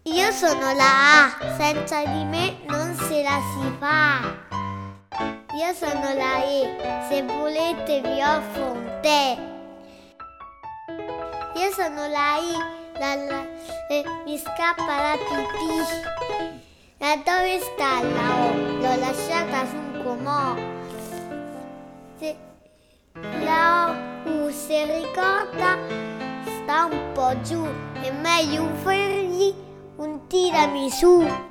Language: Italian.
Io sono la A, senza di me non se la si fa. Io sono la E, se volete vi offro un tè. Io sono la I, mi scappa la pipì. Ma dove sta la O? L'ho lasciata su un comò. La U se ricorda sta un po' giù, è meglio un ferri, un tiramisù.